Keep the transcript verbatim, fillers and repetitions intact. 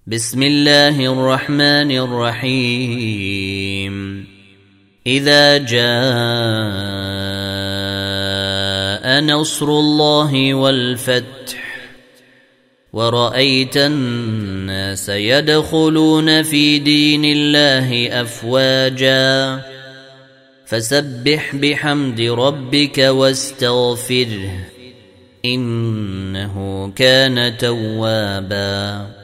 بسم الله الرحمن الرحيم إذا جاء نصر الله والفتح ورأيت الناس يدخلون في دين الله أفواجا فسبح بحمد ربك واستغفره إنه كان توابا.